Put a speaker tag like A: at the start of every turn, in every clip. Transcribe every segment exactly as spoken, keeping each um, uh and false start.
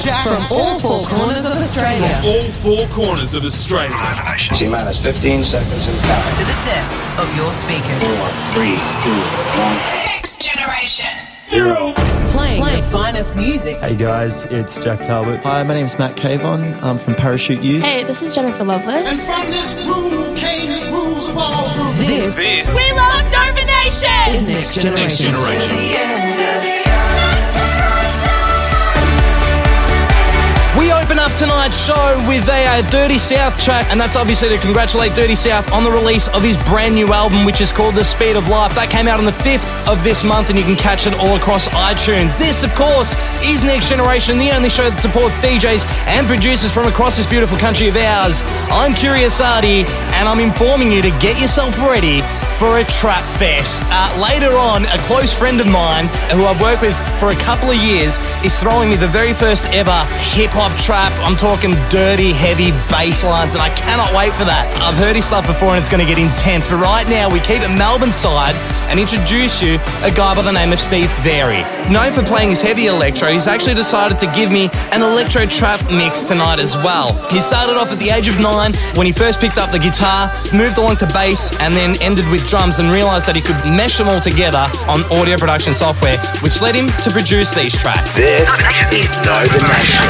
A: Jack.
B: From all four corners of Australia.
A: From all four corners of Australia.
C: T-minus fifteen seconds and counting.
B: To the depths of your speakers.
C: Four, three, two, one.
B: Next Generation.
C: Zero.
B: Playing, Playing the finest music.
D: Hey guys, it's Jack Talbot.
E: Hi, my name's Matt Cavon. I'm from Parachute Youth.
F: Hey, this is Jennifer Loveless.
G: And from this groove came the grooves of all grooves.
B: This,
A: this
F: We love Nova Nation!
B: is Next Generation.
A: Next Generation.
H: We open up tonight's show with a uh, Dirty South track, and that's obviously to congratulate Dirty South on the release of his brand new album, which is called The Speed of Life. That came out on the fifth of this month, and you can catch it all across iTunes. This, of course, is Next Generation, the only show that supports D Js and producers from across this beautiful country of ours. I'm Curiosity, and I'm informing you to get yourself ready for a trap fest. Uh, later on, a close friend of mine, who I've worked with for a couple of years, is throwing me the very first ever hip-hop trap. I'm talking dirty, heavy bass lines, and I cannot wait for that. I've heard his stuff before, and it's going to get intense. But right now, we keep it Melbourne side and introduce you a guy by the name of Steve Very. Known for playing his heavy electro, he's actually decided to give me an electro trap mix tonight as well. He started off at the age of nine when he first picked up the guitar, moved along to bass, and then ended with drums, and realised that he could mesh them all together on audio production software, which led him to produce these tracks.
C: This is Nova Nation.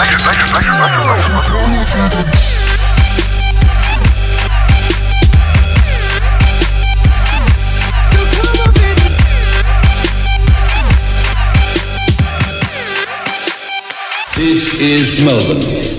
I: This is Melbourne.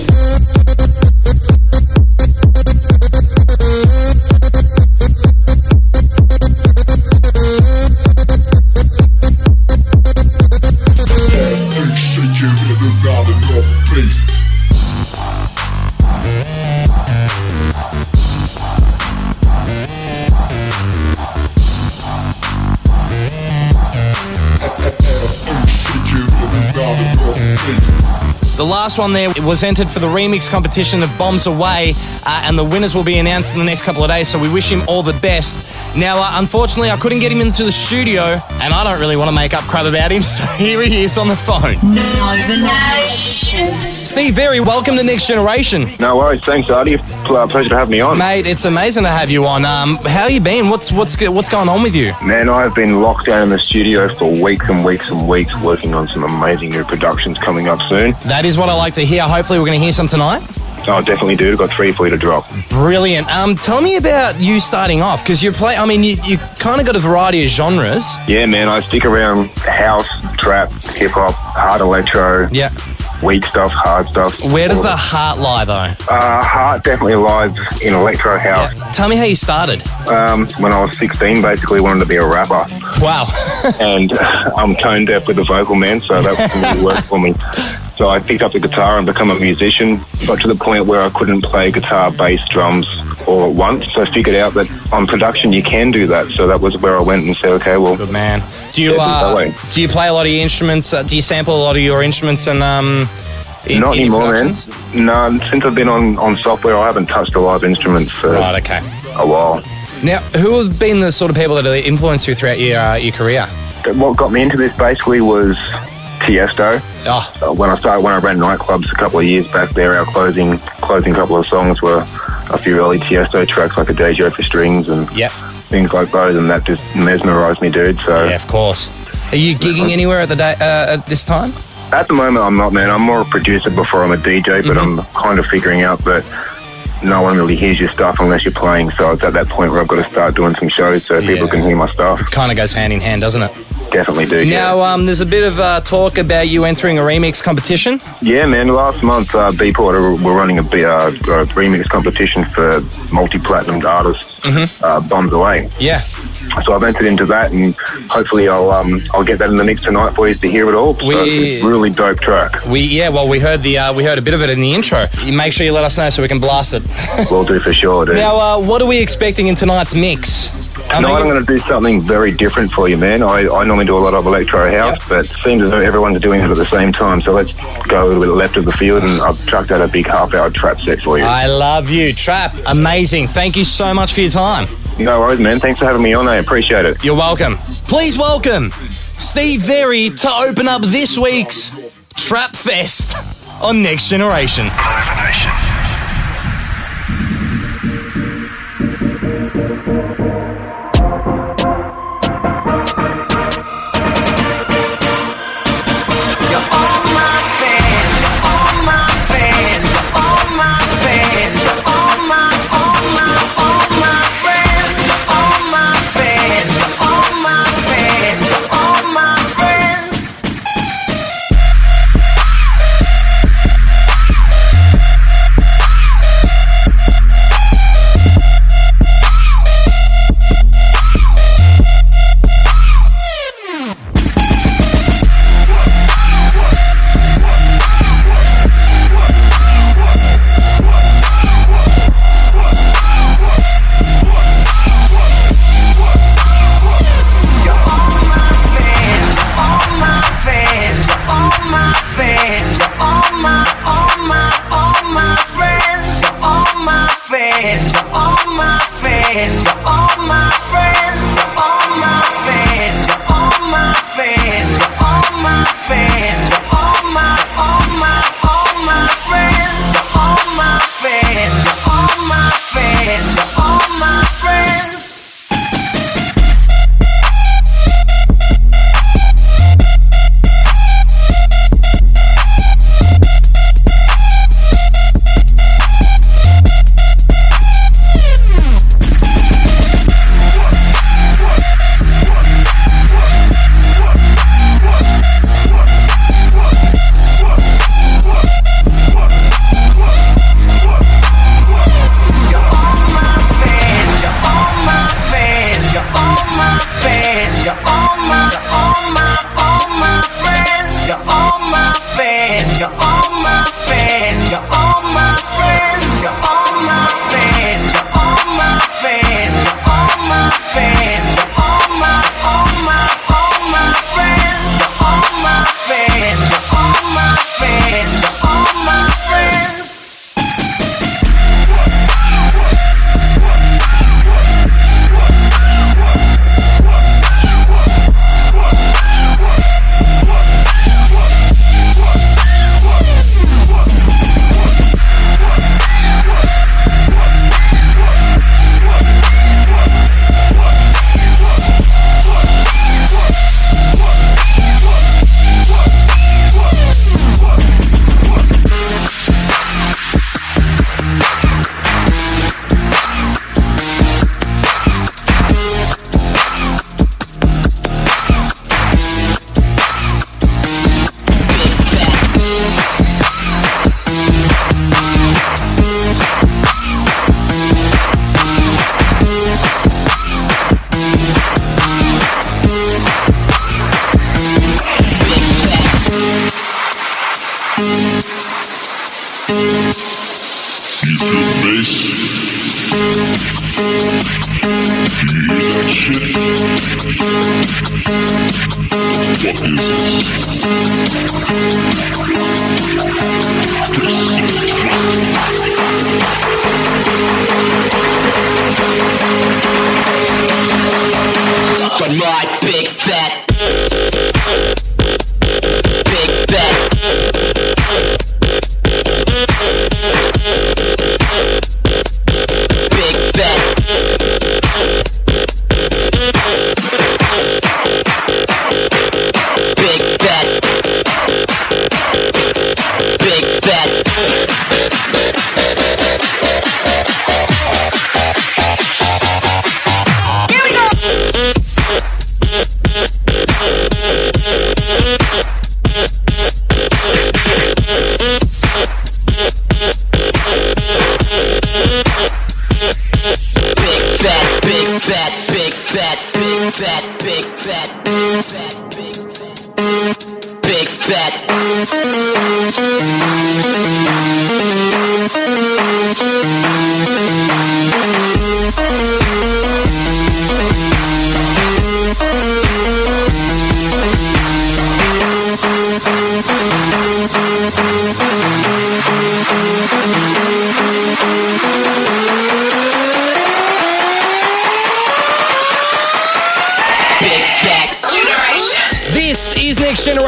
H: The last one there was entered for the remix competition of Bombs Away, uh, and the winners will be announced in the next couple of days, so we wish him all the best. Now, uh, unfortunately, I couldn't get him into the studio, and I don't really want to make up crap about him, so here he is on the phone.
B: Nova Nation.
H: Steve Very, welcome to Next Generation.
J: No worries, thanks, Artie. Uh, pleasure to have me on.
H: Mate, it's amazing to have you on. Um, how you been? What's what's what's going on with you?
J: Man, I've been locked down in the studio for weeks and weeks and weeks working on some amazing new productions coming up soon.
H: That is what I like to hear. Hopefully we're going to hear some tonight.
J: Oh, definitely do. I've got three for you to drop.
H: Brilliant. Um, tell me about you starting off, because you play, I mean, you, you kind of got a variety of genres.
J: Yeah, man, I stick around house, trap, hip-hop, hard electro.
H: Yeah.
J: Weak stuff, hard stuff.
H: Where does the heart lie, though?
J: Uh, heart definitely lies in electro house.
H: Yeah. Tell me how you started.
J: Um, when I was sixteen, basically wanted to be a rapper.
H: Wow.
J: And uh, I'm tone deaf with the vocal, man, so that really worked for me. So I picked up the guitar and become a musician. Got to the point where I couldn't play guitar, bass, drums all at once. So I figured out that on production you can do that. So that was where I went and said, okay, well...
H: Good man. Do you uh, do you play a lot of your instruments? Uh, do you sample a lot of your instruments? And um, in,
J: Not
H: in
J: anymore, man. No, since I've been on, on software, I haven't touched a live instrument for
H: right, okay.
J: a while.
H: Now, who have been the sort of people that have influenced you throughout your, uh, your career?
J: What got me into this basically was Tiesto.
H: Oh.
J: Uh, when I started, when I ran nightclubs a couple of years back there, our closing closing couple of songs were a few early Tiesto tracks like A Dejo for Strings and
H: yep.
J: things like those, and that just mesmerised me, dude. So
H: yeah, of course. Are you gigging anywhere at the day uh, at this time?
J: At the moment, I'm not, man. I'm more a producer before I'm a D J, but mm-hmm. I'm kind of figuring out that no one really hears your stuff unless you're playing. So it's at that point where I've got to start doing some shows so yeah. people can hear my stuff.
H: Kind of goes hand in hand, doesn't it?
J: Definitely do.
H: Now,
J: yeah.
H: um, there's a bit of uh, talk about you entering a remix competition.
J: Yeah, man. Last month, uh, Beatport were running a, uh, a remix competition for multi-platinum artists, mm-hmm. uh, Bombs Away.
H: Yeah.
J: So I've entered into that, and hopefully I'll um, I'll get that in the mix tonight for you to hear it all. So we, it's a really dope track.
H: We yeah, well we heard the uh, we heard a bit of it in the intro. You make sure you let us know so we can blast it.
J: We'll do for sure, dude.
H: Now, uh, what are we expecting in tonight's mix?
J: Tonight I'm going to do something very different for you, man. I, I normally do a lot of electro house, yep. but it seems as though everyone's doing it at the same time. So let's go a little bit left of the field, and I've chucked out a big half-hour trap set for you.
H: I love you, trap. Amazing. Thank you so much for your time.
J: No worries, man. Thanks for having me on. I appreciate it.
H: You're welcome. Please welcome Steve Very to open up this week's Trap Fest. on Next Generation.
G: Nova Nation.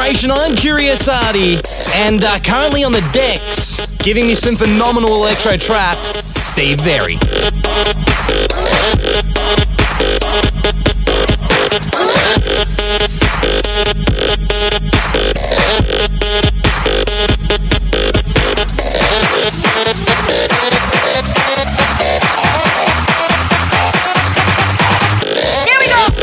H: Generation. I'm Curious Artie, and uh, currently on the decks, giving me some phenomenal electro trap, Steve Very.
F: Here we go.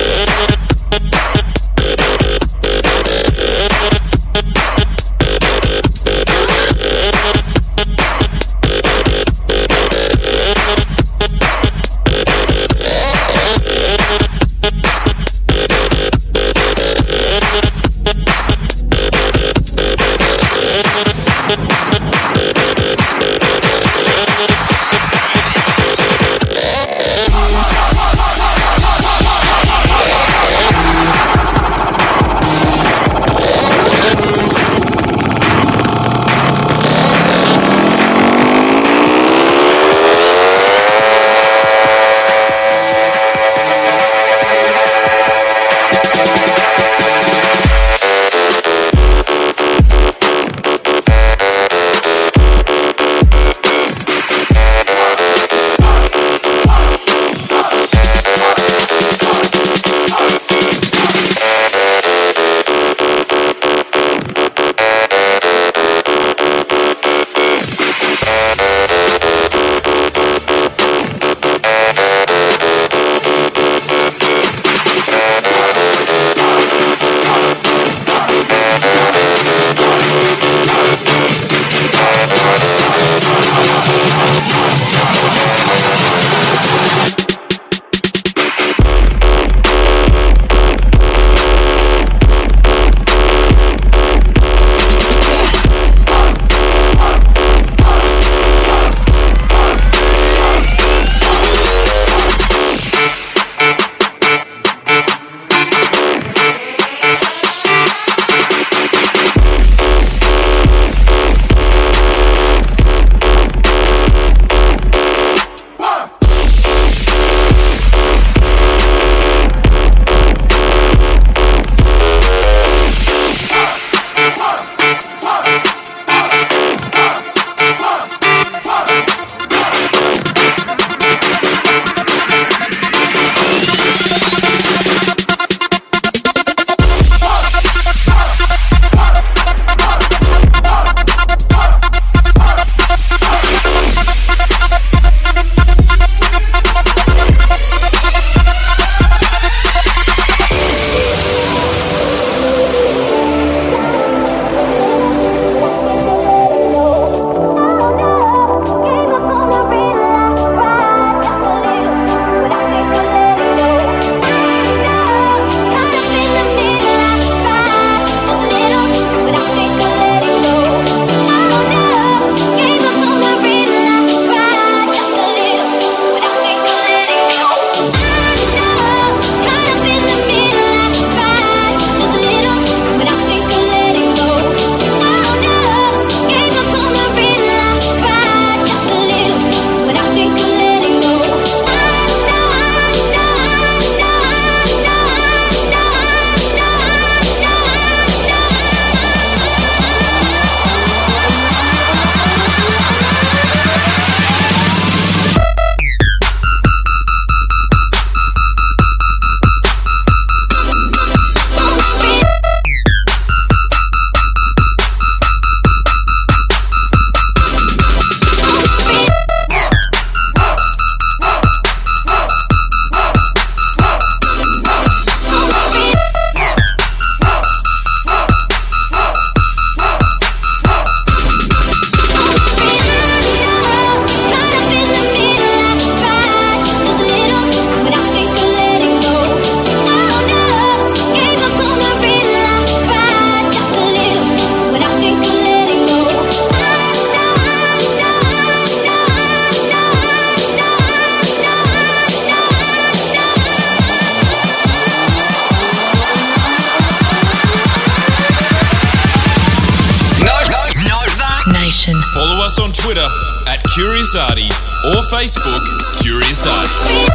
A: Follow us on Twitter at Curious Artie or Facebook Curious Artie.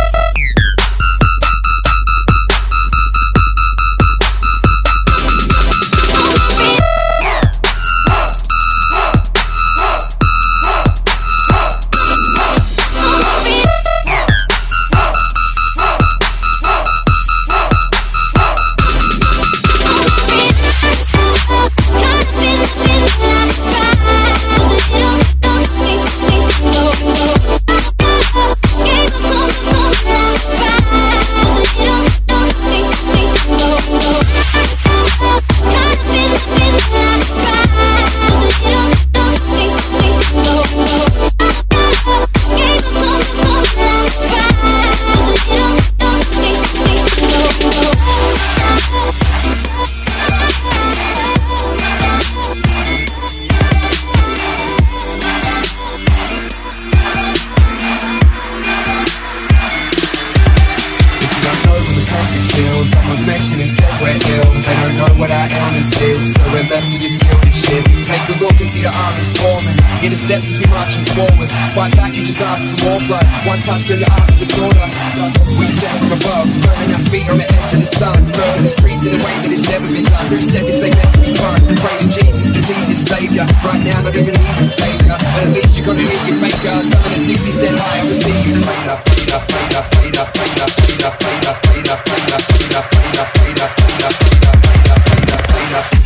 K: to just kill this shit. Take a look and see the armies forming. In the steps as we marching forward. Fight back, you just ask for more blood. One touch, turn your hearts to disorder. We step from above, burning our feet on the edge of the sun. Burning the streets in a way that it's never been done. Who said this ain't meant to be fun? Pray to Jesus, cause he's your savior. Right now, not even need a savior. But at least you're gonna meet your maker. Tell me the sixty cent high, I'll see you later. Later, later, later, later, later, later, later, later, later, later, later, later, later, later, later.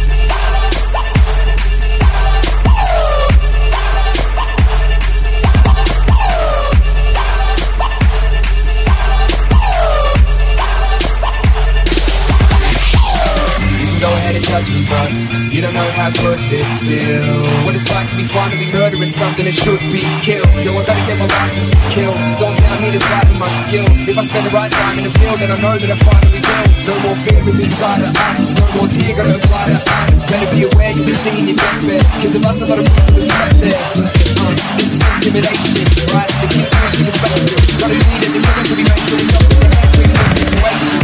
K: Go ahead and judge me, but you don't know how good this feels. What it's like to be finally murdering something that should be killed. Yo, I gotta get my license to kill, so I'm down here to try with my skill. If I spend the right time in the field, then I know that I finally will. No more fear is inside of us. No more tear gonna apply to us. Better be aware you'll be seeing your deathbed, cause it must a lot of people that slept there. Uh, this is intimidation, right? They keep you to your face. Gotta see there's a killer to be made to result in the head breathing situation.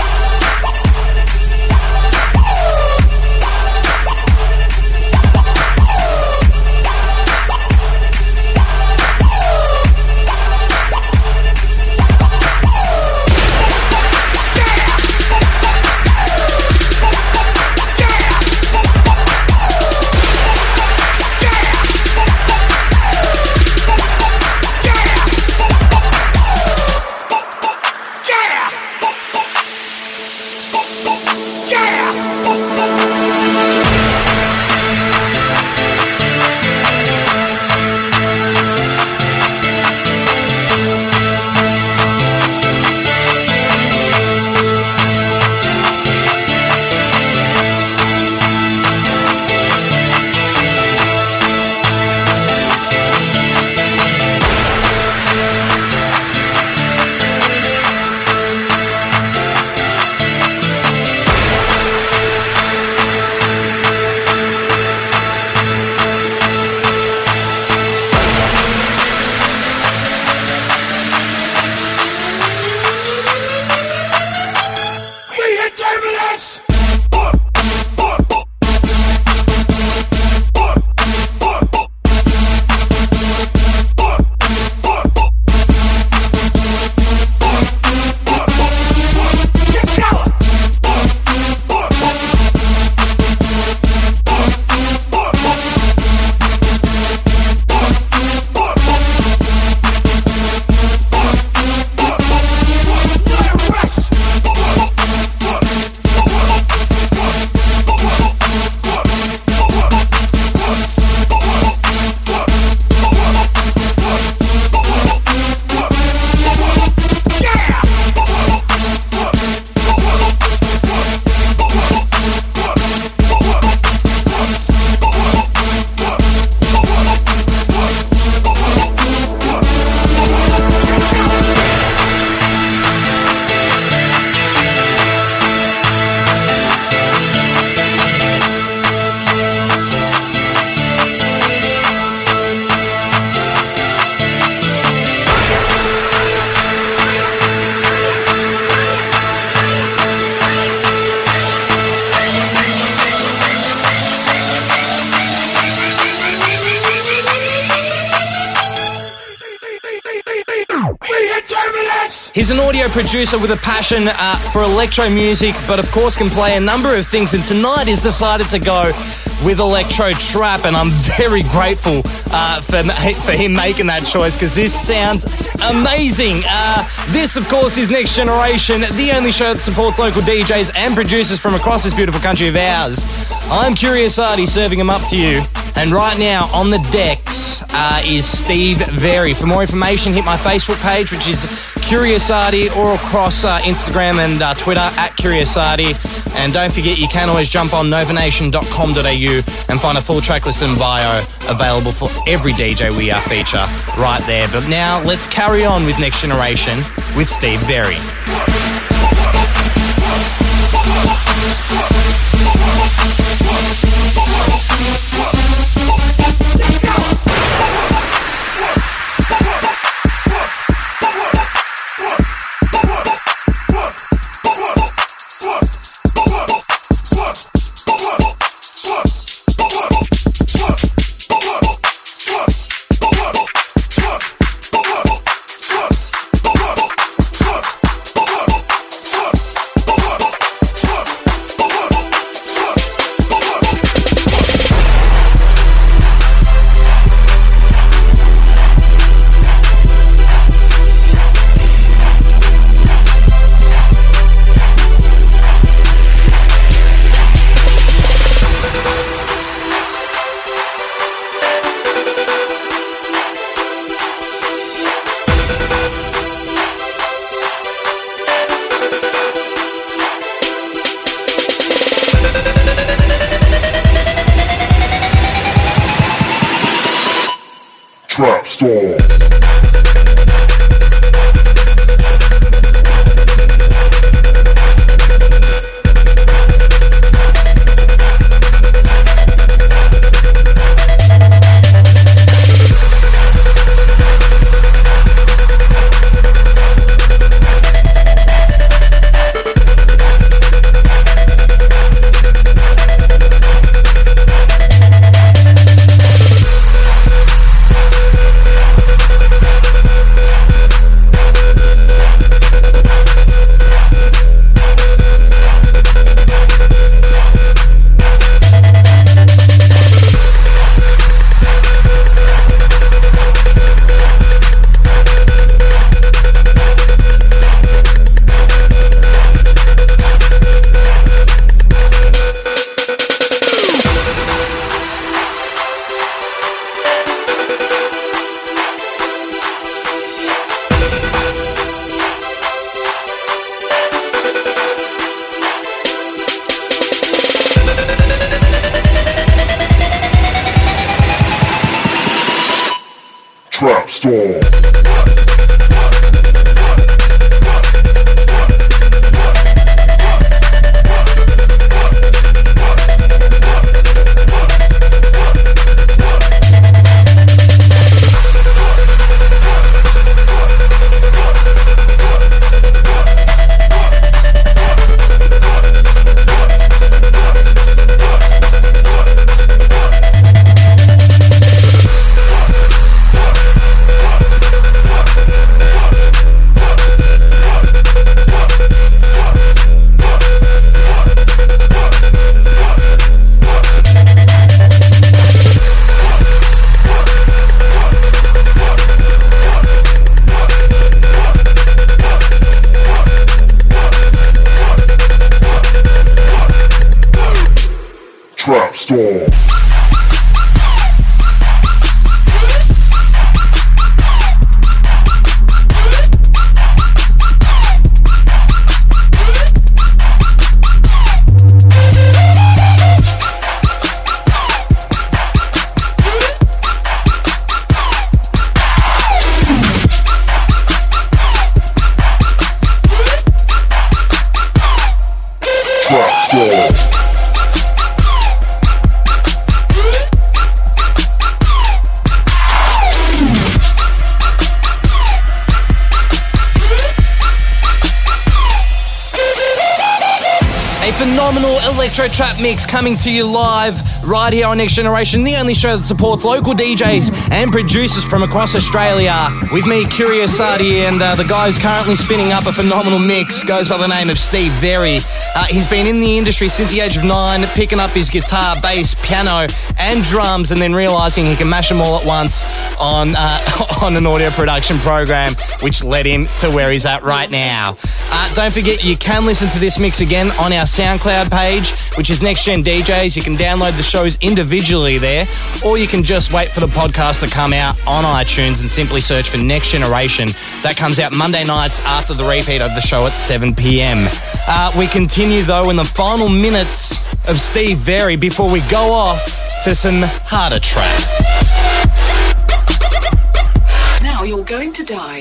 H: He's an audio producer with a passion uh, for electro music, but of course can play a number of things. And tonight he's decided to go with electro trap, and I'm very grateful uh, for, for him making that choice, because this sounds amazing. Uh, this, of course, is Next Generation, the only show that supports local D Js and producers from across this beautiful country of ours. I'm Curious Artie, serving them up to you. And right now on the decks uh, is Steve Very. For more information, hit my Facebook page, which is Curious Artie, or across uh, Instagram and uh, Twitter at Curious Artie. And don't forget, you can always jump on nova nation dot com dot a u and find a full track list and bio available for every D J we uh, feature right there. But now let's carry on with Next Generation with Steve Very.
L: Trap Storm. Trap Storm. Trap Storm. Trap Storm.
H: A phenomenal electro trap mix coming to you live right here on Next Generation, the only show that supports local D Js and producers from across Australia. With me, Curious Sadi, and uh, the guy who's currently spinning up a phenomenal mix goes by the name of Steve Very. Uh, he's been in the industry since the age of nine, picking up his guitar, bass, piano, and drums, and then realising he can mash them all at once on uh, on an audio production program, which led him to where he's at right now. Uh, don't forget, you can listen to this mix again on our SoundCloud page, which is Next Gen D Js. You can download the shows individually there, or you can just wait for the podcast to come out on iTunes and simply search for Next Generation. That comes out Monday nights after the repeat of the show at seven p.m. Uh, we continue, though, in the final minutes of Steve Very before we go off to some harder trap.
B: Now you're going to die.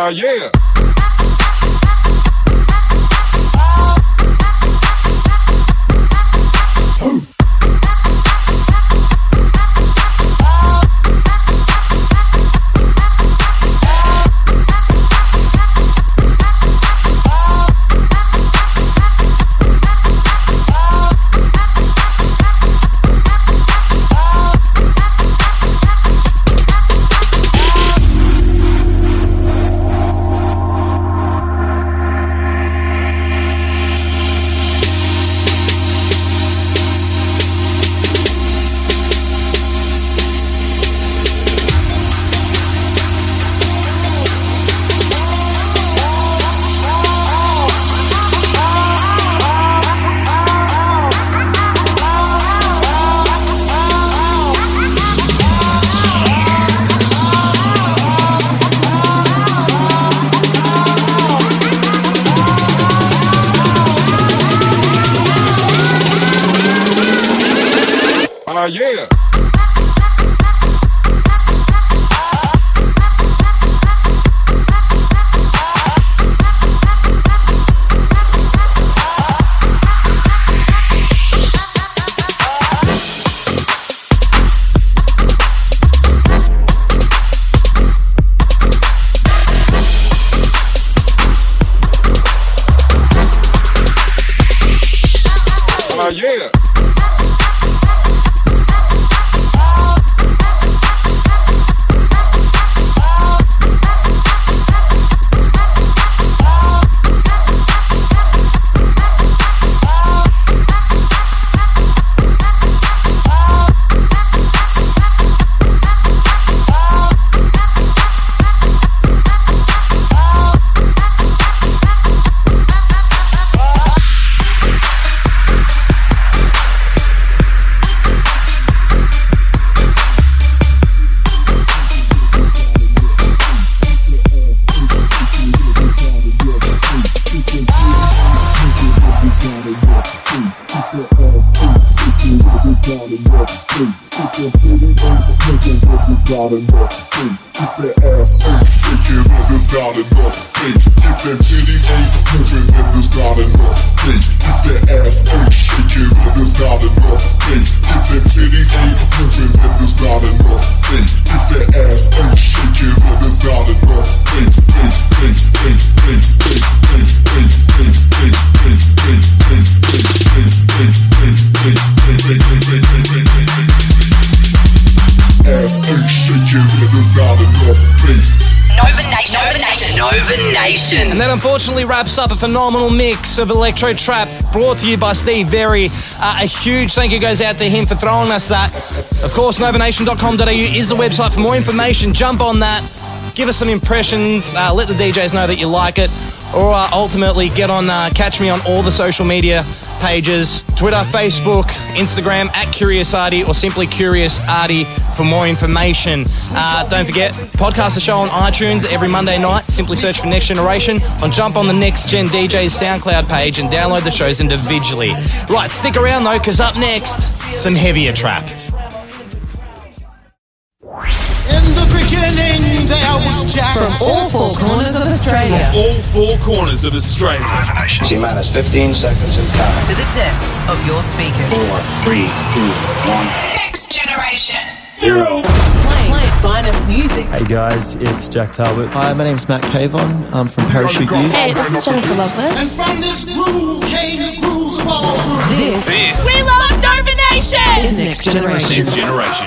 L: Ah, yeah. Ah, yeah. Ah, yeah.
H: And that unfortunately wraps up a phenomenal mix of electro trap brought to you by Steve Berry. Uh, a huge thank you goes out to him for throwing us that. Of course, nova nation dot com dot a u is the website for more information. Jump on that, give us some impressions, uh, let the D Js know that you like it, or uh, ultimately get on, uh, catch me on all the social media pages, Twitter, Facebook, Instagram, at Curious Arty, or simply Curious Arty for more information. Uh, don't forget, podcast the show on iTunes every Monday night. Simply search for Next Generation, or jump on the Next Gen D J's SoundCloud page and download the shows individually. Right, stick around though, because up next, some heavier trap.
G: In the beginning, there was Jack.
B: From all four corners of Australia.
A: All four corners of Australia.
C: T-minus fifteen seconds and counting.
B: To the depths of your speakers.
C: Four, three, two, one.
B: Next Generation.
C: Zero.
B: Playing, playing finest music.
D: Hey guys, it's Jack Talbot.
E: Hi, my name's Matt Cavon. I'm from Parachute Youth.
F: Hey, this is Jennifer
G: And
F: Loveless.
G: from this groove came the grooves of all grooves.
F: This,
A: This
F: we love Nova Nation.
B: is Next Generation.
A: Next Generation.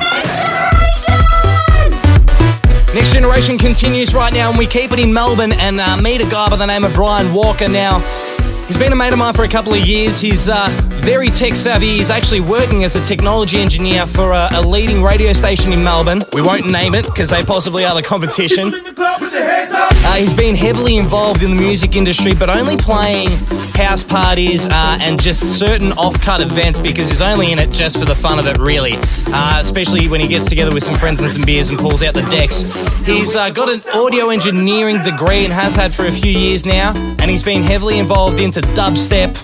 H: Next Generation continues right now, and we keep it in Melbourne and uh, meet a guy by the name of Brian Walker. Now, he's been a mate of mine for a couple of years. He's uh, very tech savvy. He's actually working as a technology engineer for a, a leading radio station in Melbourne. We won't name it because they possibly are the competition. Uh, he's been heavily involved in the music industry, but only playing house parties uh, and just certain off-cut events because he's only in it just for the fun of it, really. Uh, especially when he gets together with some friends and some beers and pulls out the decks. He's uh, got an audio engineering degree and has had for a few years now, and he's been heavily involved into dubstep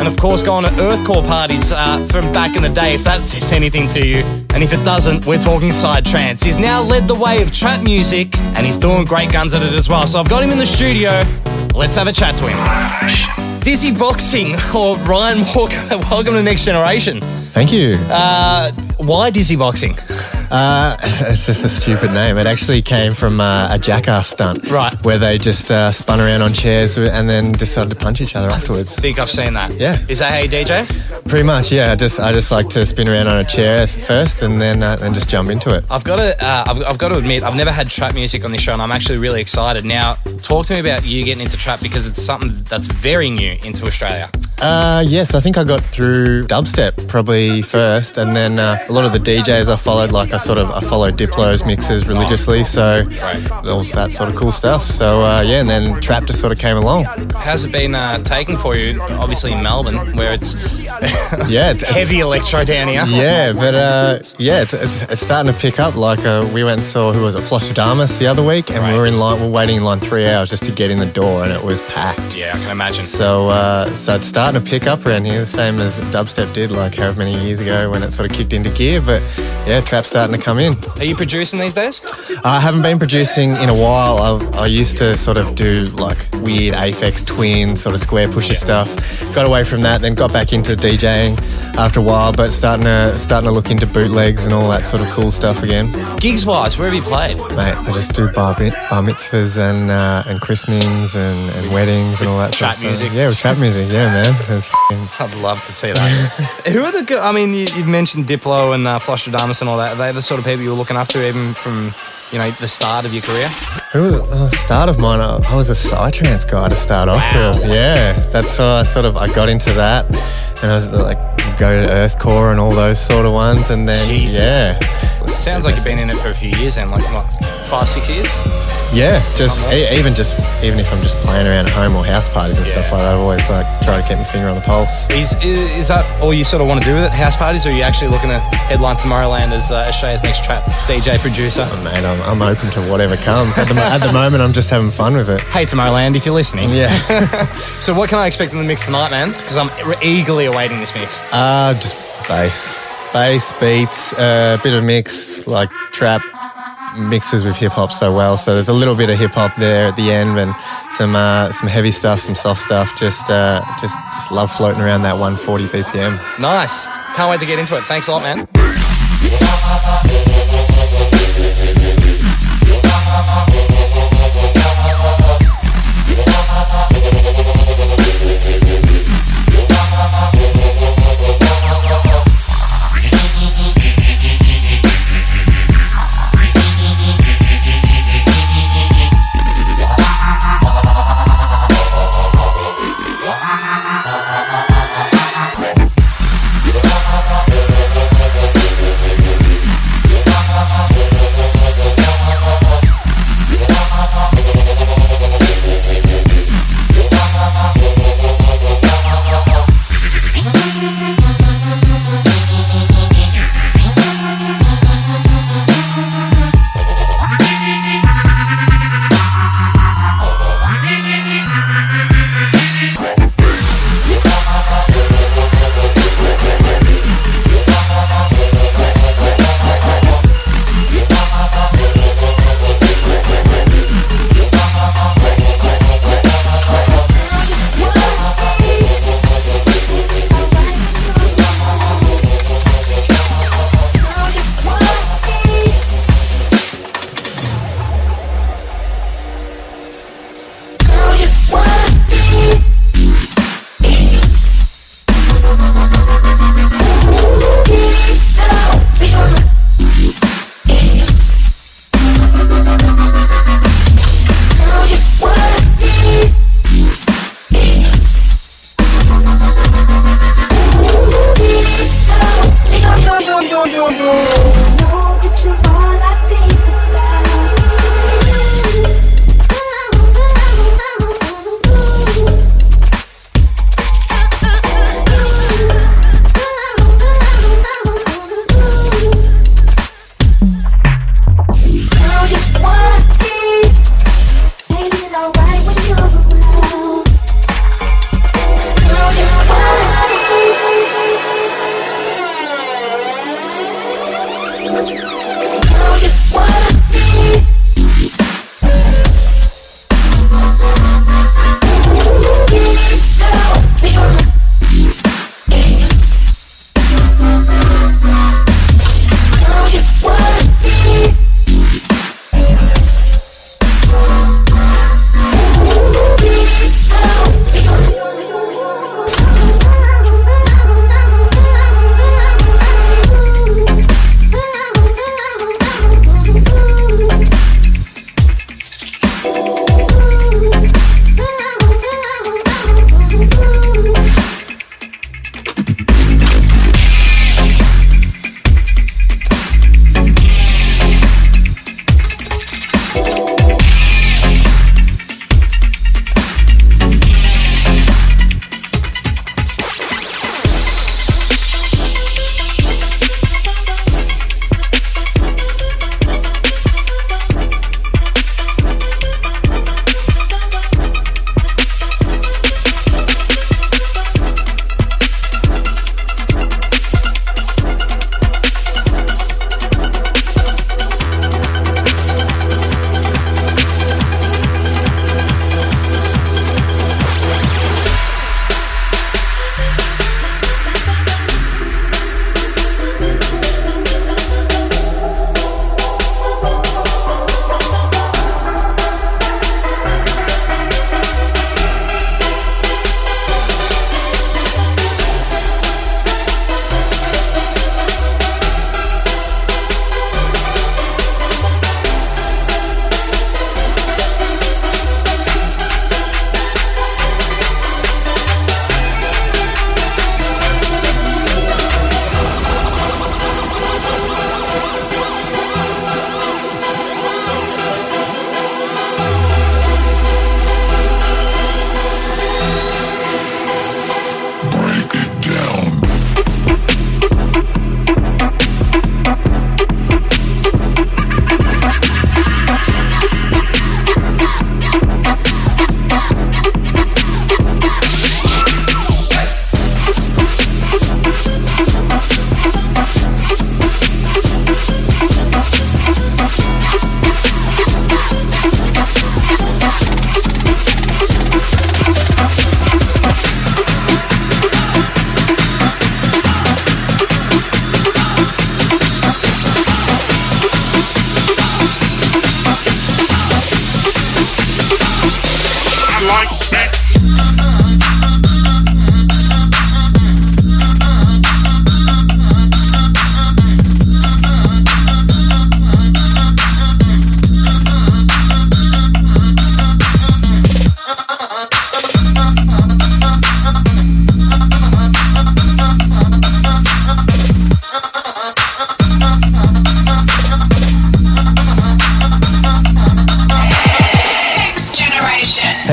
H: And of course, going to Earthcore parties uh, from back in the day, if that says anything to you. And if it doesn't, we're talking Psytrance. He's now led the way of trap music, and he's doing great guns at it as well. So I've got him in the studio. Let's have a chat to him. Dizzy Boxing, or Ryan Walker, welcome to Next Generation.
M: Thank you.
H: Uh, why Dizzy Boxing?
M: Uh, it's just a stupid name. It actually came from uh, a Jackass stunt.
H: Right.
M: Where they just uh, spun around on chairs and then decided to punch each other afterwards.
H: I think I've seen that.
M: Yeah.
H: Is that how you D J?
M: Pretty much, yeah. I just I just like to spin around on a chair first and then uh, then just jump into it.
H: I've got to uh, I've, I've got to admit, I've never had trap music on this show, and I'm actually really excited. Now, talk to me about you getting into trap, because it's something that's very new into Australia.
M: Uh, yes, I think I got through dubstep probably first, and then uh, a lot of the D Js I followed, like I sort of I followed Diplo's mixes religiously, so all that sort of cool stuff. So uh, yeah, and then trap just sort of came along.
H: How's it been uh, taken for you? Obviously in Melbourne, where it's
M: yeah, it's,
H: heavy
M: it's,
H: electro down here.
M: Yeah, but uh, yeah, it's, it's, it's starting to pick up. Like uh, we went and saw, who was it, Flosstradamus the other week, and right. we were in line, we were waiting in line three hours just to get in the door, and it was packed.
H: Yeah, I can imagine.
M: So uh, so it's starting to pick up around here, the same as dubstep did, like however many years ago when it sort of kicked into gear. But yeah, trap's starting to come in.
H: Are you producing these days?
M: I haven't been producing in a while. I, I used to sort of do like weird Aphex Twin, sort of square pusher stuff. Got away from that, then got back into DJing after a while, but starting to starting to look into bootlegs and all that sort of cool stuff again.
H: Gigs wise, where have you played?
M: Mate, I just do bar, bar mitzvahs and uh, and christenings and, and weddings and all that
H: trap
M: sort of
H: music.
M: stuff. Yeah, with trap music, yeah, man.
H: I'd love to see that. Who are the good, I mean, you, you've mentioned Diplo and uh, Flosstradamus and all that. Are they the sort of people you were looking up to even from, you know, the start of your career?
M: Who, uh, the start of mine, I, I was a Psytrance guy to start off
H: wow.
M: with. Yeah, that's how I sort of, I got into that, and I was like, go to Earthcore and all those sort of ones, and then,
H: Jesus.
M: yeah.
H: It sounds like you've been in it for a few years then, like what, five, six years?
M: Yeah, just e- even just even if I'm just playing around at home or house parties and yeah. stuff like that, I've always like try to keep my finger on the pulse.
H: Is, is is that all you sort of want to do with it, house parties, or are you actually looking to headline Tomorrowland as uh, Australia's next trap D J producer?
M: Oh, mate, I'm, I'm open to whatever comes. At the, at the moment, I'm just having fun with it.
H: Hey, Tomorrowland, if you're listening.
M: Yeah.
H: So what can I expect in the mix tonight, man? Because I'm eagerly awaiting this mix.
M: Uh, just bass. Bass, beats, a uh, bit of mix, like trap, mixes with hip-hop so well. So there's a little bit of hip-hop there at the end, and some uh, some heavy stuff, some soft stuff. Just, uh, just just love floating around that one forty B P M.
H: Nice. Can't wait to get into it. Thanks a lot, man.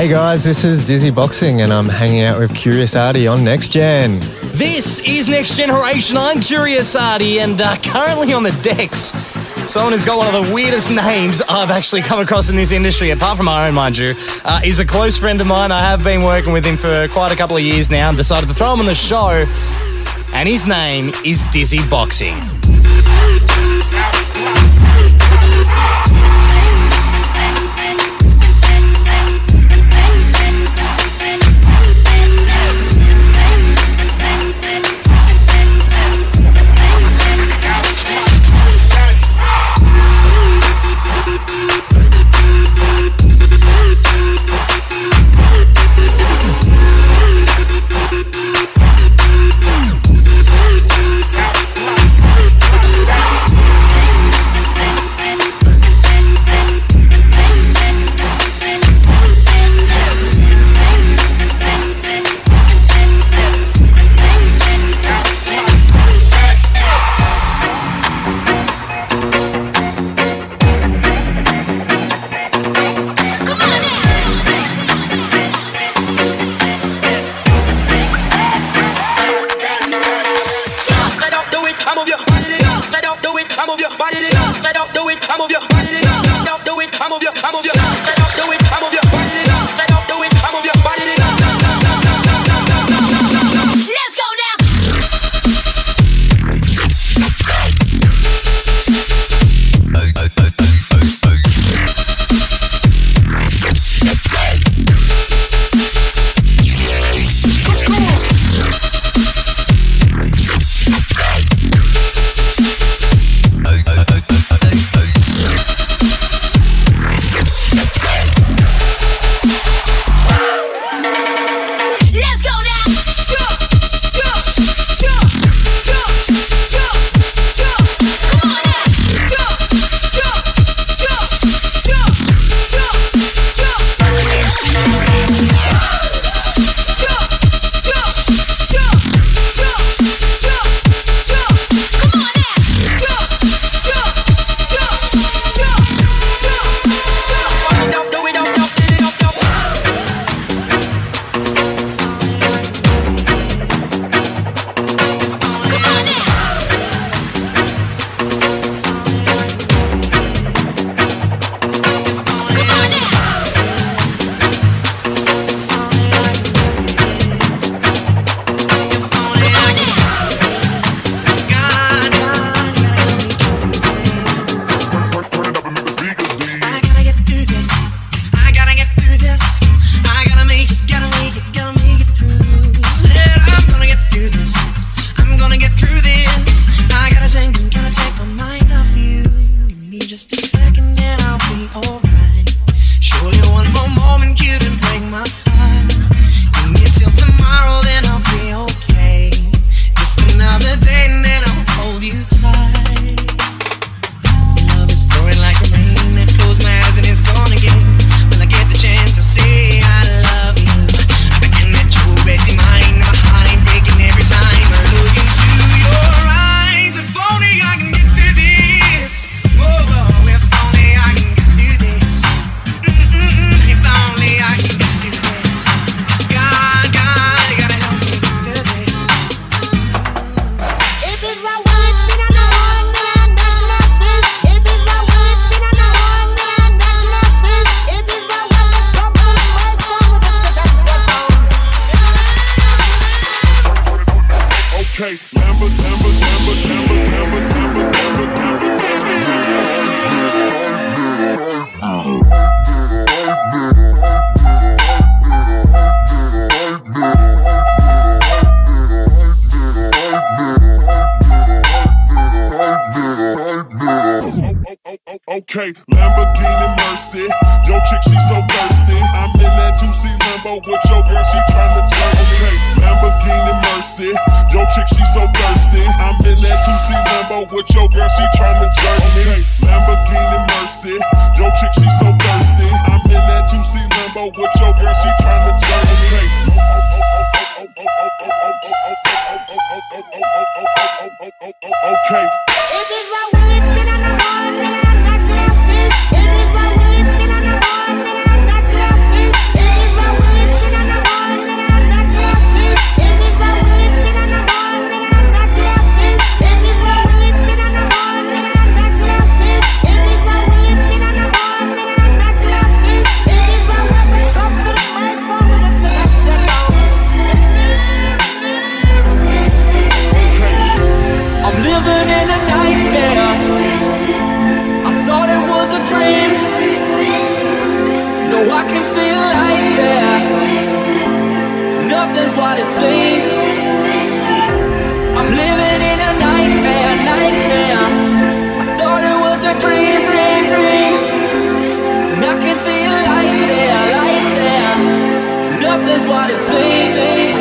M: Hey guys, this is Dizzy Boxing and I'm hanging out with Curious Artie on Next Gen.
H: This is Next Generation. I'm Curious Artie, and uh, currently on the decks, someone who's got one of the weirdest names I've actually come across in this industry, apart from my own, mind you. Uh, he's a close friend of mine. I have been working with him for quite a couple of years now and decided to throw him on the show, and his name is Dizzy Boxing.
L: Okay, Lamborghini Mercy. Yo, chick, she so thirsty. I'm in that two C Lambo with your girl, she tryna jerk. Okay, Lamborghini Mercy. Yo, chick, she so thirsty. I'm in that two C Lambo with your girl, she tryna jerk. Okay, Lamborghini Mercy. Yo, chick, she so thirsty. I'm in that two C Lambo with your girl, she tryna jerk. Okay. Okay.
N: If it's my weed, then I know all that I got to have this. If it's my weed, then I
K: can see a light there. Nothing's what it seems. I'm living in a nightmare, nightmare. I thought it was a dream, dream, dream. And I can see a light there, light there. Nothing's what it seems.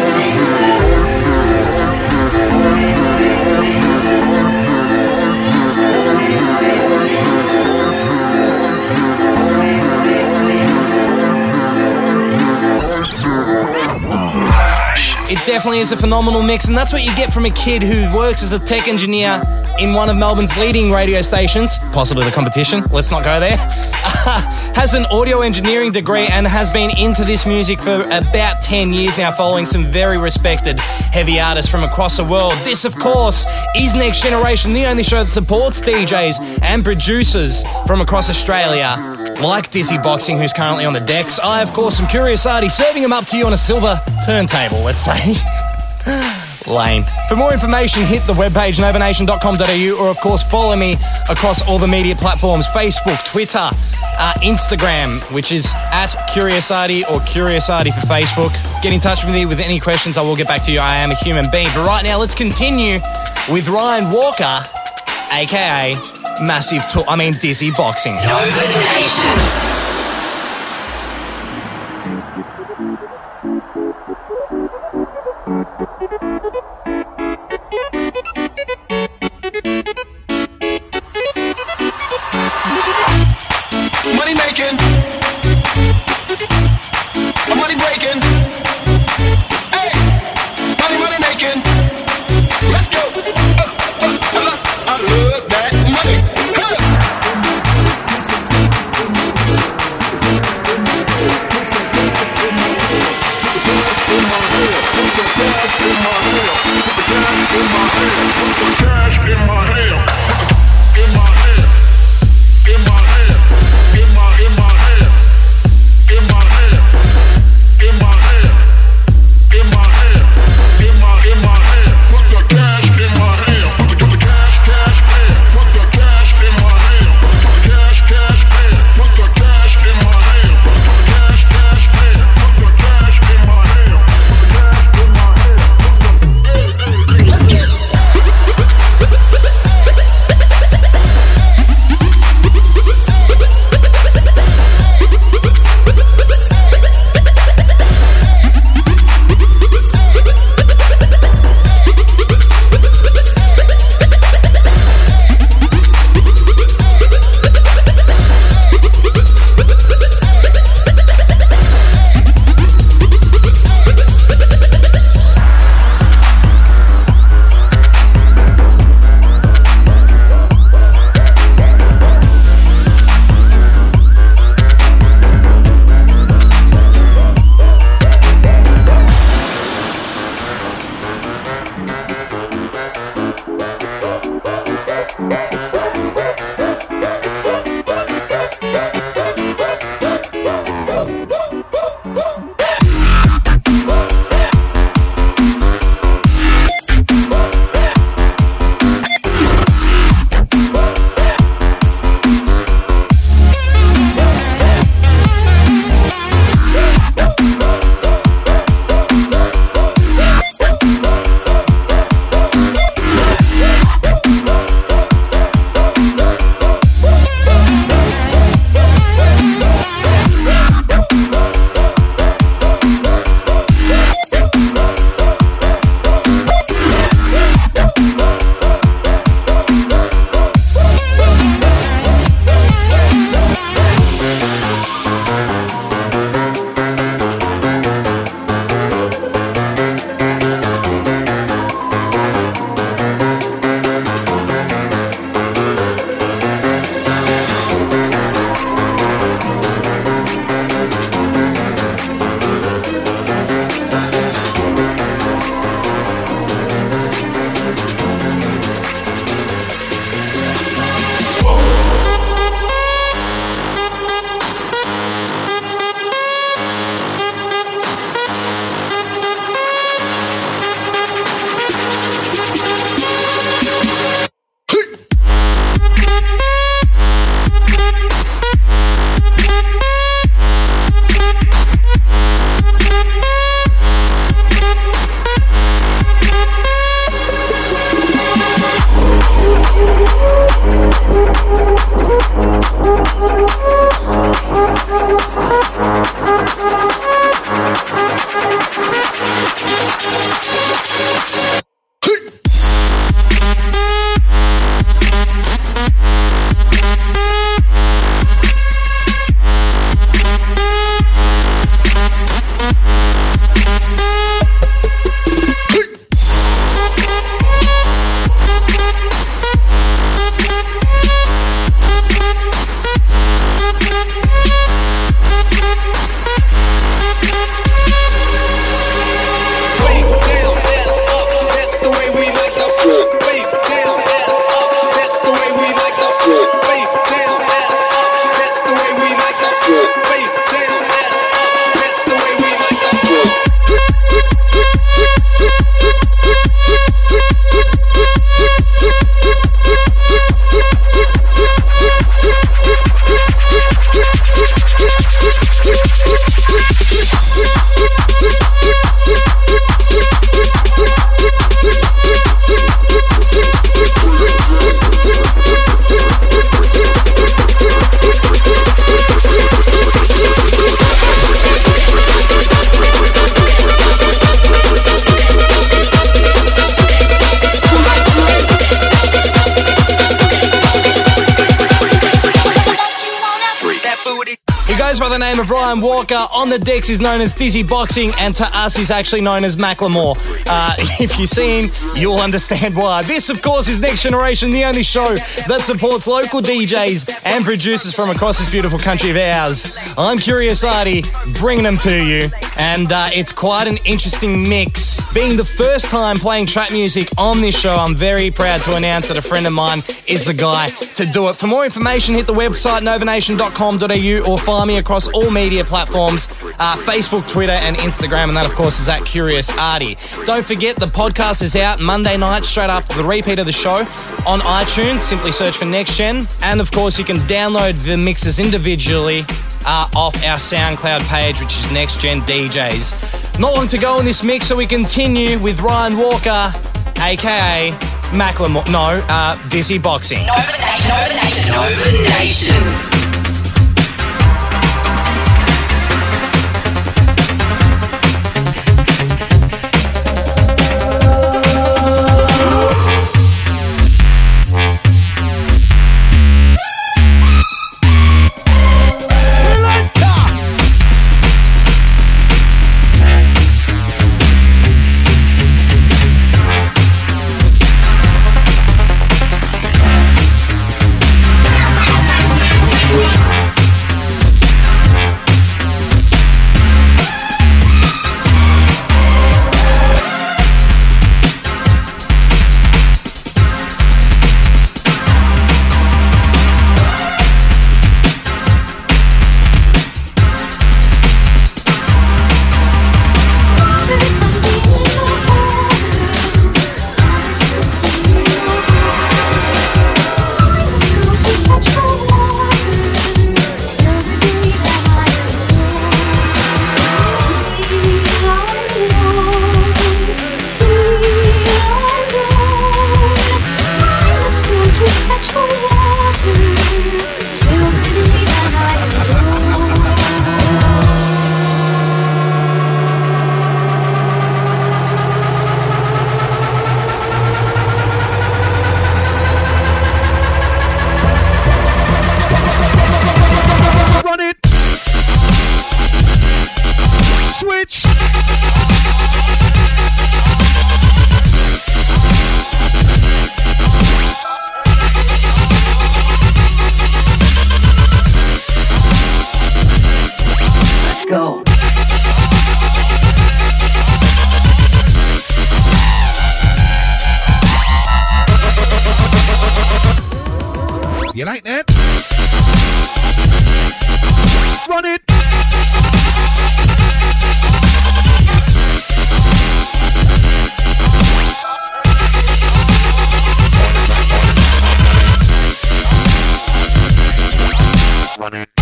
H: It definitely is a phenomenal mix, and that's what you get from a kid who works as a tech engineer in one of Melbourne's leading radio stations, possibly the competition, let's not go there, has an audio engineering degree and has been into this music for about ten years now, following some very respected heavy artists from across the world. This, of course, is Next Generation, the only show that supports D Js and producers from across Australia, like Dizzy Boxing, who's currently on the decks. I, of course, am Curious Artie, serving them up to you on a silver turntable, let's say. Lame. For more information, hit the webpage nova nation dot com dot a u, or of course follow me across all the media platforms, Facebook, Twitter, uh, Instagram, which is at Curious Artie or Curious Artie for Facebook. Get in touch with me with any questions. I will get back to you. I am a human being. But right now, let's continue with Ryan Walker, aka Massive Tool, I mean Dizzy Boxing.
B: Nova Nation.
G: Money making, money breaking, hey, money, money making, let's go, uh, uh, uh, I love that money, huh.
H: He goes by the name of Ryan Walker. On the decks, he's known as Dizzy Boxing, and to us, he's actually known as Macklemore. Uh, if you see him, you'll understand why. This, of course, is Next Generation, the only show that supports local D Js and producers from across this beautiful country of ours. I'm Curious Artie, bringing them to you, and uh, it's quite an interesting mix. Being the first time playing trap music on this show, I'm very proud to announce that a friend of mine is the guy to do it. For more information, hit the website nova nation dot com dot a u or find me across all media platforms, uh, Facebook, Twitter and Instagram, and that of course is at Curious Artie. Don't forget the podcast is out Monday night straight after the repeat of the show on iTunes. Simply search for Next Gen, and of course you can download the mixes individually uh, off our SoundCloud page, which is Next Gen D Js. Not long to go in this mix, so we continue with Ryan Walker, aka Macklemore, no, uh, Dizzy Boxing.
B: Nova Nation, Nova Nation, Nova Nation.
N: You like that? Run it! Run it.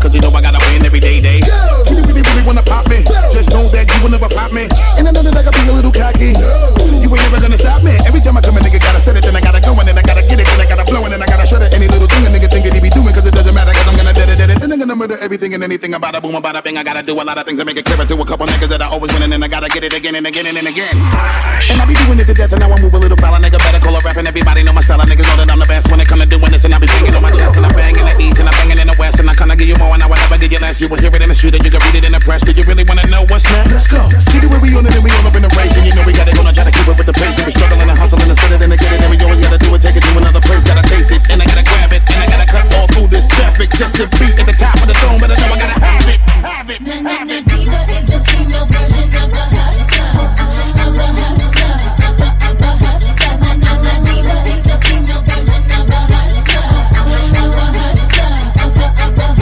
O: cause you know I gotta win every day, day. See me really, really wanna pop me. Just know that you will never pop me. And I know that I gotta be a little cocky. You ain't never gonna stop me. Every time I come a nigga gotta set it, then I gotta go, and then I gotta get it, then I gotta blow, and then I gotta shut it. Any little thing a nigga think that he be doing, cause it doesn't matter, cause I'm gonna dead it, dead it. Then I'm gonna murder everything and anything about a boom, about a bang. I gotta do a lot of things to make it clear to a couple niggas that I always win, and then I gotta get it again and again and again. And I be doing it to death, and now I move a little foul. A nigga better call a rap, and everybody know my style. Niggas know that I'm the best when it come to doing this, and I be banging on my chest, and I'm banging the east, and I'm banging in the west, and I kinda give you more, and I will never give you less. You will hear it in the street, and you can read it in the press. Do you really wanna know what's next? Let's go. See the way we on it, and we all up in the race, and you know we gotta go and try to keep up with the pace. And we struggling and hustling and set it and get it, and we always gotta do it, take it to another place. Gotta taste it, and I gotta grab it, and I gotta cut all through this traffic just to be at the top of the throne. But I know I gotta have it, have it.
F: Na na na, diva is a female version of a hustler, of a hustler, of a of a hustler. Na na na, diva is a female version of a hustler, of a hustler, of a of a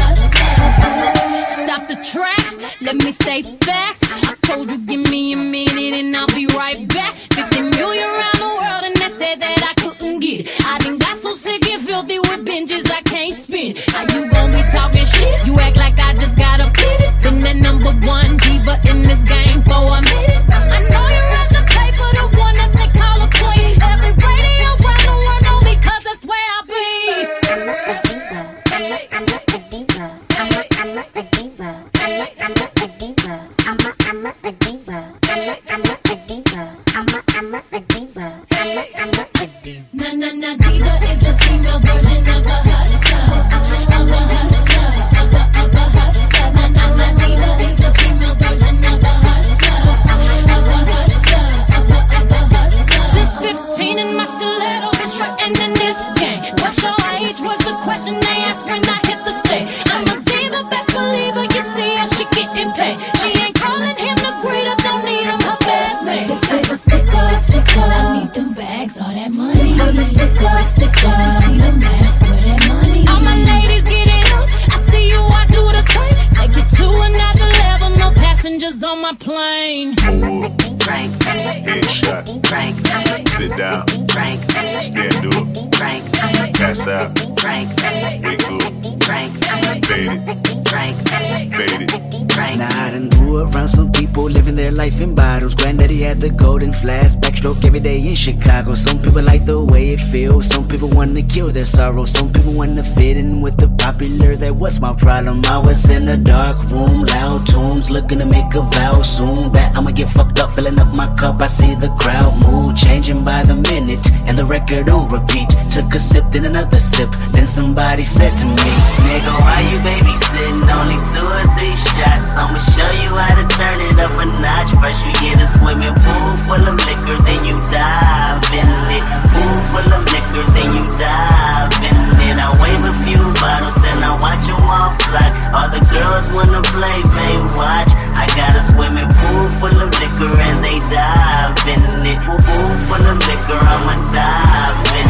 F: hustler. Stop the track, let me say facts. I told you, give me a minute and I'll be right back. Fifty million around the world and they said that I couldn't get it. I done got so sick and filthy with binges I can't spin. How you gon' be talking shit? You act like I just got a pit. Been the number one diva in this game for a minute. I know you rather pay for the one that they call a queen. Every radio around the world know me cause that's where I be. I'm not a diva. I'm not a diva. I'm not a diva. I'm not a diva. I'm not I'm not a diva. I'm not a diva. I'm not I'm not a diva. I'm not a diva. Na na na, diva is a female version of a hustler, of a hustler, of a of a hustler. Na na na, diva is a female version of a hustler, of a hustler, of a of a hustler. Since fifteen in my stiletto, been strutting in this game. What's your age? Was the question they asked when I hit the stage. I'm a diva, best believer. You see her, she getting paid. She ain't calling him the greeter, don't need him her best mate. This is a sticker, sticker. I need them bags, all that money. I'm a sticker, sticker. You see the mask, where that money. All my ladies get it up. I see you, I do the same. Take it to another level. No passengers on my plane.
L: Pull up,
F: Frank,
L: headshot,
F: Frank,
L: sit down,
F: Frank,
L: stand up,
F: Frank,
L: pass out,
F: Frank,
L: wake up,
F: Frank,
L: fade it,
F: Frank,
L: fade it.
P: Now I done grew around some people living their life in bottles. Granddaddy had the golden flash, backstroke every day in Chicago. Some people like the way it feels, some people want to kill their sorrow. Some people want to fit in with the popular, that was my problem. I was in a dark room, loud tunes, looking to make a vow soon that I'ma get fucked up, filling up my cup. I see the crowd mood changing by the minute, and the record on repeat. Took a sip, then another sip, then somebody said to me, nigga, why you babysitting? Only two or three shots. I'ma show you how to turn it up a notch. First you get a swimming pool full of liquor, then you dive in it. Pool full of liquor, then you dive in it. I wave a few bottles, then I watch them all fly. All the girls wanna play, they watch. I got a swimming pool full of liquor and they dive in it. Pool full of liquor, I'ma dive in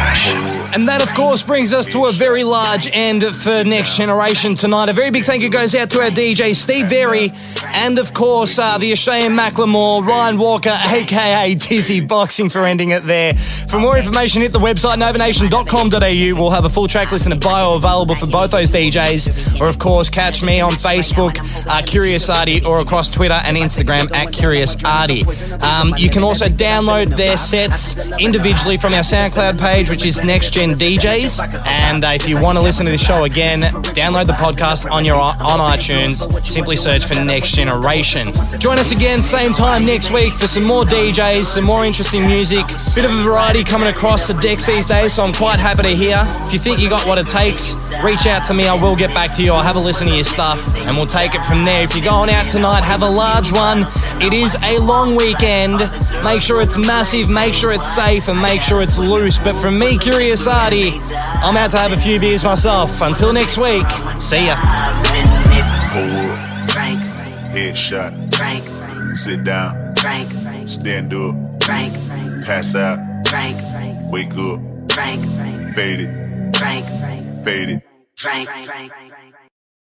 P: it.
H: And that, of course, brings us to a very large end for Next Generation tonight. A very big thank you goes out to our D J, Steve Very, and, of course, uh, the Australian Macklemore, Ryan Walker, a k a. Dizzy Boxing, for ending it there. For more information, hit the website, nova nation dot com dot a u. We'll have a full track list and a bio available for both those D Js. Or, of course, catch me on Facebook, uh, Curious Arty, or across Twitter and Instagram at Curious Arty. Um, you can also download their sets individually from our SoundCloud page, which is Next Gen D Js. And uh, if you want to listen to the show again, download the podcast on your on iTunes. Simply search for Next Generation. Join us again, same time next week for some more D Js, some more interesting music. Bit of a variety coming across the decks these days, so I'm quite happy to hear. If you think you got what it takes, reach out to me. I will get back to you. I'll have a listen to your stuff, and we'll take it from there. If you're going out tonight, have a large one. It is a long weekend. Make sure it's massive, make sure it's safe, and make sure it's loose. But from me, Curious Arty, I'm out to have a few beers myself. Until next week, see ya.
L: Pull up, headshot, sit down, stand up, pass out, wake up, fade it, fade it.